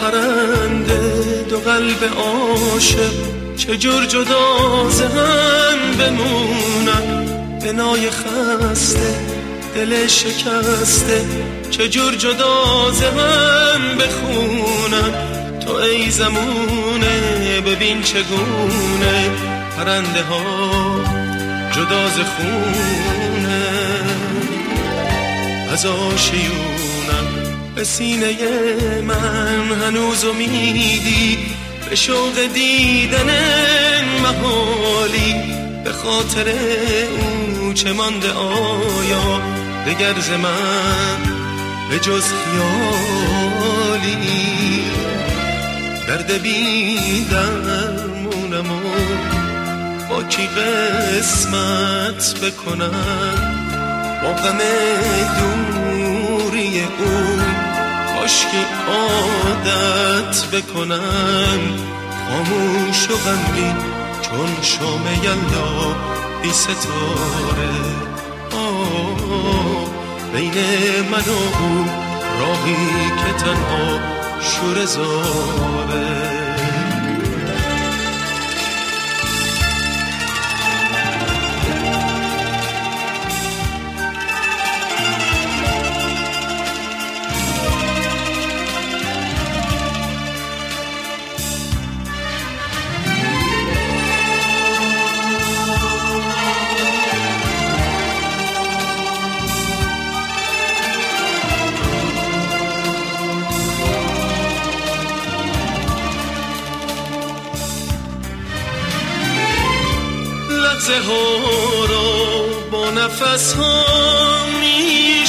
پرنده دو قلب عاشق چجور جدا ز هم بمونن، بنای خسته دل شکسته چجور جدا ز هم بخونن. تو ای زمونه ببین چگونه پرنده ها جدا ز خونه. از آشیونم به سینه من هنوز امیدی، به شوق دیدن محالی، به خاطر او چه مانده آیا دگر ز من به جز خیالی. درد بی درمونم و با کی قسمت بکنم، با غم دوری او کاشکی عادت بکنم. خاموش و غمگین چون شام یلدا بی ستاره، بین من و او راهی که تنها شوره زاره. لحظه ها را با نفس ها می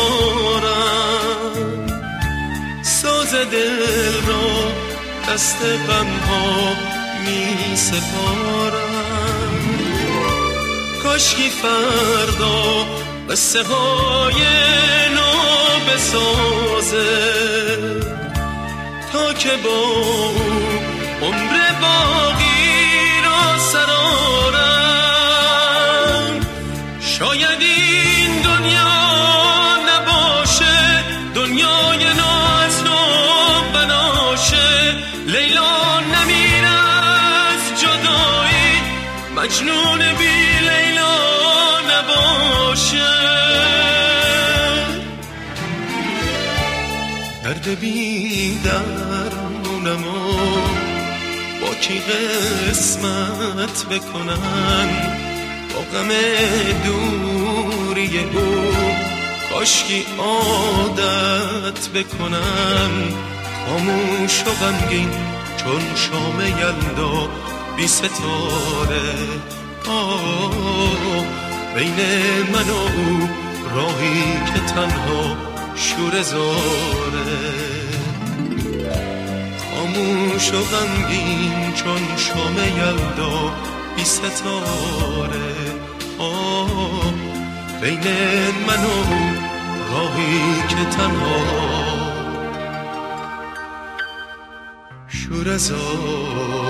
شمارم، ساز دل را دست غم ها می سپارم. کاشکی فردا قصه های نو بسازه تا که با او عمر باقی را سرارم. شاید این دنیا نباشه دنیای نو از نو بناشه، لیلا نمیره از جدایی، مجنون بی لیلا نباشه. درد بی درمونم و با کی قسمت بکنم، با غم دوری او کاشکی عادت بکنم. خاموش و غمگین چون شام یلدا بی ستاره، بین من و او راهی که تنها شوره زاره. خاموش و غمگین چون شام یلدا بی ستاره، بین من و راهی که تنها شوره زاره.